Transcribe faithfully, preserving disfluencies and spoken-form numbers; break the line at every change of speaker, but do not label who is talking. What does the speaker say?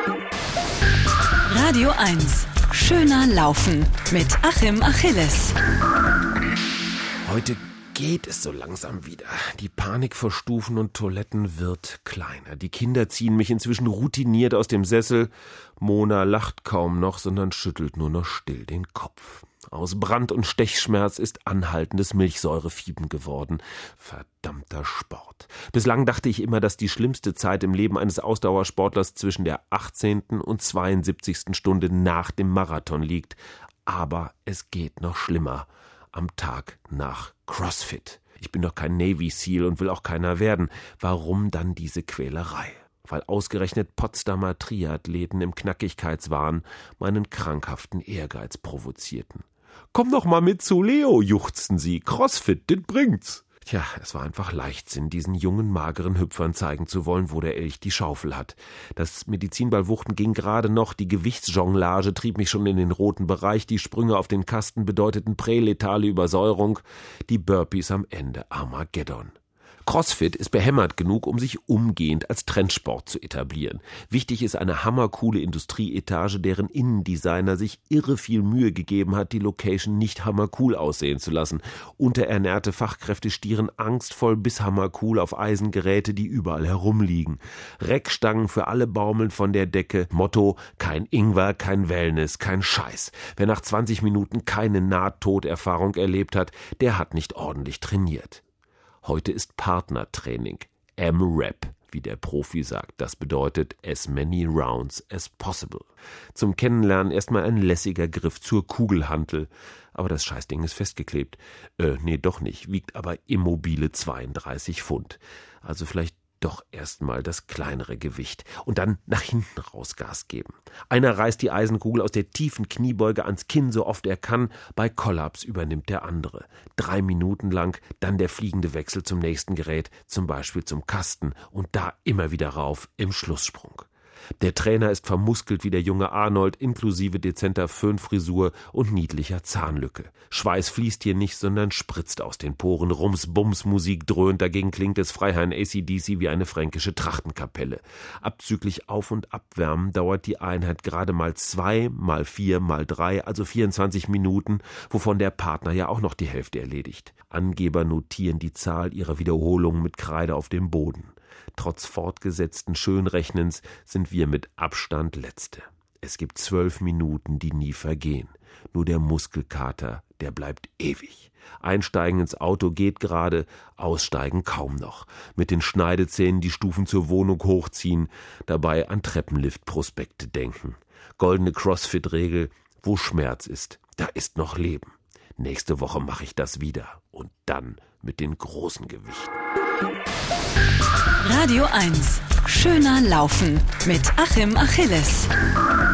Radio eins. Schöner Laufen mit Achim Achilles.
Heute geht es so langsam wieder. Die Panik vor Stufen und Toiletten wird kleiner. Die Kinder ziehen mich inzwischen routiniert aus dem Sessel. Mona lacht kaum noch, sondern schüttelt nur noch still den Kopf. Aus Brand- und Stechschmerz ist anhaltendes Milchsäurefieben geworden. Verdammter Sport. Bislang dachte ich immer, dass die schlimmste Zeit im Leben eines Ausdauersportlers zwischen der achtzehnten und zweiundsiebzigsten Stunde nach dem Marathon liegt. Aber es geht noch schlimmer. Am Tag nach CrossFit. Ich bin doch kein Navy Seal und will auch keiner werden. Warum dann diese Quälerei? Weil ausgerechnet Potsdamer Triathleten im Knackigkeitswahn meinen krankhaften Ehrgeiz provozierten. »Komm doch mal mit zu Leo«, juchzten sie. »CrossFit, das bringt's.« Tja, es war einfach Leichtsinn, diesen jungen, mageren Hüpfern zeigen zu wollen, wo der Elch die Schaufel hat. Das Medizinballwuchten ging gerade noch, die Gewichtsjonglage trieb mich schon in den roten Bereich, die Sprünge auf den Kasten bedeuteten präletale Übersäuerung, die Burpees am Ende Armageddon. CrossFit ist behämmert genug, um sich umgehend als Trendsport zu etablieren. Wichtig ist eine hammercoole Industrieetage, deren Innendesigner sich irre viel Mühe gegeben hat, die Location nicht hammercool aussehen zu lassen. Unterernährte Fachkräfte stieren angstvoll bis hammercool auf Eisengeräte, die überall herumliegen. Reckstangen für alle baumeln von der Decke. Motto: kein Ingwer, kein Wellness, kein Scheiß. Wer nach zwanzig Minuten keine Nahtoderfahrung erlebt hat, der hat nicht ordentlich trainiert. Heute ist Partnertraining, M-Rap, wie der Profi sagt. Das bedeutet as many rounds as possible. Zum Kennenlernen erstmal ein lässiger Griff zur Kugelhantel. Aber das Scheißding ist festgeklebt. Äh, nee, doch nicht. Wiegt aber immobile zweiunddreißig Pfund. Also vielleicht doch erstmal das kleinere Gewicht und dann nach hinten raus Gas geben. Einer reißt die Eisenkugel aus der tiefen Kniebeuge ans Kinn, so oft er kann. Bei Kollaps übernimmt der andere. Drei Minuten lang, dann der fliegende Wechsel zum nächsten Gerät, zum Beispiel zum Kasten und da immer wieder rauf im Schlusssprung. Der Trainer ist vermuskelt wie der junge Arnold, inklusive dezenter Föhnfrisur und niedlicher Zahnlücke. Schweiß fließt hier nicht, sondern spritzt aus den Poren. Rums-Bums-Musik dröhnt, dagegen klingt es Freiherrn A C D C wie eine fränkische Trachtenkapelle. Abzüglich Auf- und Abwärmen dauert die Einheit gerade mal zwei, mal vier, mal drei, also vierundzwanzig Minuten, wovon der Partner ja auch noch die Hälfte erledigt. Angeber notieren die Zahl ihrer Wiederholungen mit Kreide auf dem Boden. Trotz fortgesetzten Schönrechnens sind wir mit Abstand Letzte. Es gibt zwölf Minuten, die nie vergehen. Nur der Muskelkater, der bleibt ewig. Einsteigen ins Auto geht gerade, aussteigen kaum noch. Mit den Schneidezähnen die Stufen zur Wohnung hochziehen, dabei an Treppenliftprospekte denken. Goldene CrossFit-Regel: wo Schmerz ist, da ist noch Leben. Nächste Woche mache ich das wieder. Und dann mit den großen Gewichten.
Radio eins. Schöner Laufen mit Achim Achilles.